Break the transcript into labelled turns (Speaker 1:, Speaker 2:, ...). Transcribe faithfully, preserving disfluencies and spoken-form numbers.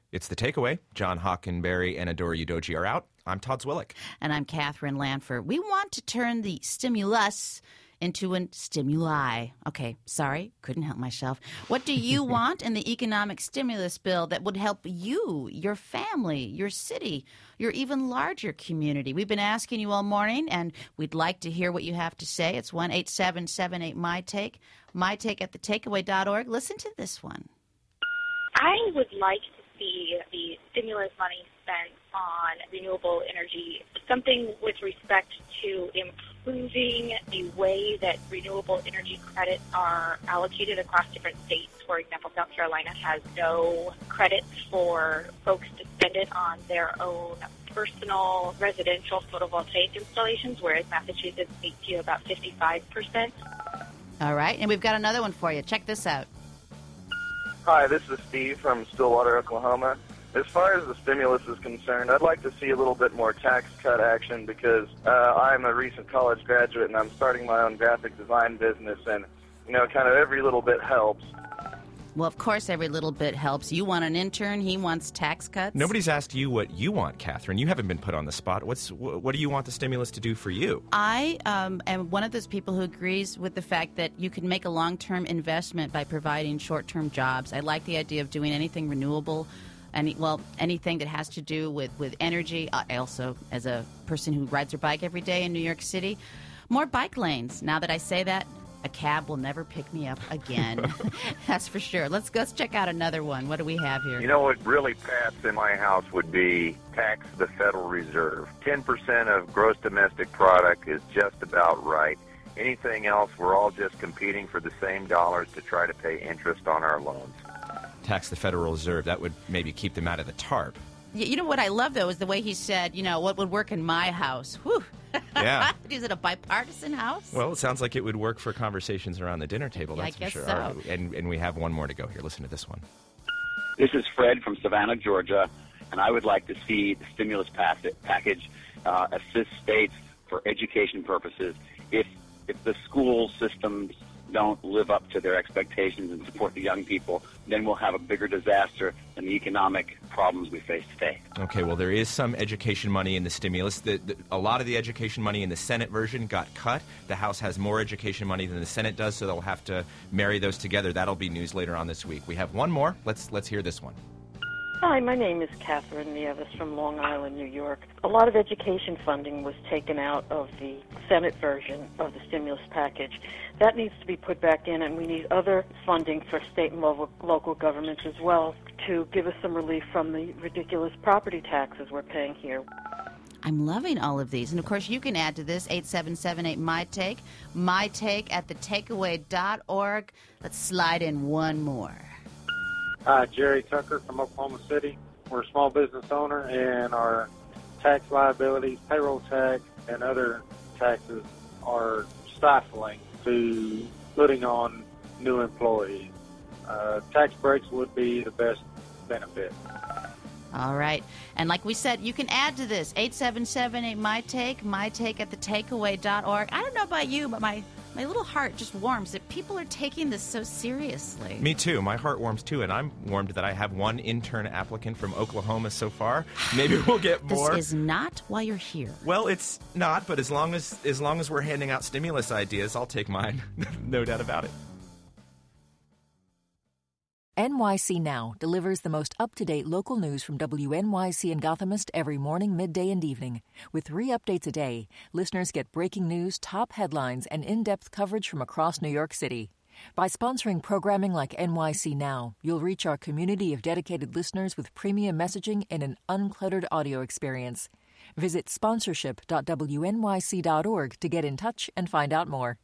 Speaker 1: It's The Takeaway. John Hockenberry and Adora Udoji are out. I'm Todd Zwillick.
Speaker 2: And I'm Catherine Lanford. We want to turn the stimulus into a stimuli. Okay, sorry, couldn't help myself. What do you want in the economic stimulus bill that would help you, your family, your city, your even larger community? We've been asking you all morning, and we'd like to hear what you have to say. It's one eight seven seven eight my take, my take at the takeaway dot org. Listen to this one.
Speaker 3: I would like to see the stimulus money spent on renewable energy, something with respect to improving the way that renewable energy credits are allocated across different states. For example, South Carolina has no credits for folks to spend it on their own personal residential photovoltaic installations, whereas Massachusetts needs to about fifty-five percent.
Speaker 2: All right, and we've got another one for you. Check this out.
Speaker 4: Hi, this is Steve from Stillwater, Oklahoma. As far as the stimulus is concerned, I'd like to see a little bit more tax cut action because uh, I'm a recent college graduate and I'm starting my own graphic design business, and, you know, kind of every little bit helps.
Speaker 2: Well, of course, every little bit helps. You want an intern, he wants tax cuts.
Speaker 1: Nobody's asked you what you want, Catherine. You haven't been put on the spot. What's What do you want the stimulus to do for you?
Speaker 2: I um, am one of those people who agrees with the fact that you can make a long-term investment by providing short-term jobs. I like the idea of doing anything renewable, any, well, anything that has to do with, with energy. I also, as a person who rides her bike every day in New York City, more bike lanes. Now that I say that, a cab will never pick me up again. That's for sure. Let's go let's check out another one. What do we have here?
Speaker 5: You know what really passed in my house would be tax the Federal Reserve. ten percent of gross domestic product is just about right. Anything else, we're all just competing for the same dollars to try to pay interest on our loans.
Speaker 1: Tax the Federal Reserve. That would maybe keep them out of the TARP.
Speaker 2: You know what I love, though, is the way he said, you know, what would work in my house. Whew.
Speaker 1: Yeah.
Speaker 2: Is it a bipartisan house?
Speaker 1: Well, it sounds like it would work for conversations around the dinner table,
Speaker 2: Yeah,
Speaker 1: that's
Speaker 2: I guess
Speaker 1: for sure.
Speaker 2: so.
Speaker 1: All right. And, and we have one more to go here. Listen to this one.
Speaker 6: This is Fred from Savannah, Georgia, and I would like to see the stimulus pass- package uh, assist states for education purposes. If if the school systems don't live up to their expectations and support the young people, then we'll have a bigger disaster than the economic problems we face today.
Speaker 1: Okay, well, there is some education money in the stimulus. The, the, a lot of the education money in the Senate version got cut. The House has more education money than the Senate does, so they'll have to marry those together. That'll be news later on this week. We have one more. Let's let's hear this one.
Speaker 7: Hi, my name is Catherine Nieves from Long Island, New York. A lot of education funding was taken out of the Senate version of the stimulus package. That needs to be put back in, and we need other funding for state and local, local governments as well to give us some relief from the ridiculous property taxes we're paying here.
Speaker 2: I'm loving all of these. And, of course, you can add to this, eight seven seven eight my take, my take at the takeaway dot org. Let's slide in one more.
Speaker 8: Hi, Jerry Tucker from Oklahoma City. We're a small business owner, and our tax liabilities, payroll tax, and other taxes are stifling to putting on new employees. Uh, tax breaks would be the best benefit.
Speaker 2: All right. And like we said, you can add to this, eight seven seven eight my take, my take at the takeaway dot org. I don't know about you, but my... My little heart just warms that people are taking this so seriously.
Speaker 1: Me too. My heart warms too, and I'm warmed that I have one intern applicant from Oklahoma so far. Maybe we'll get more.
Speaker 2: This is not why you're here.
Speaker 1: Well, it's not, but as long as as long as we're handing out stimulus ideas, I'll take mine. No doubt about it.
Speaker 9: N Y C Now delivers the most up-to-date local news from W N Y C and Gothamist every morning, midday, and evening. With three updates a day, listeners get breaking news, top headlines, and in-depth coverage from across New York City. By sponsoring programming like N Y C Now, you'll reach our community of dedicated listeners with premium messaging and an uncluttered audio experience. Visit sponsorship dot W N Y C dot org to get in touch and find out more.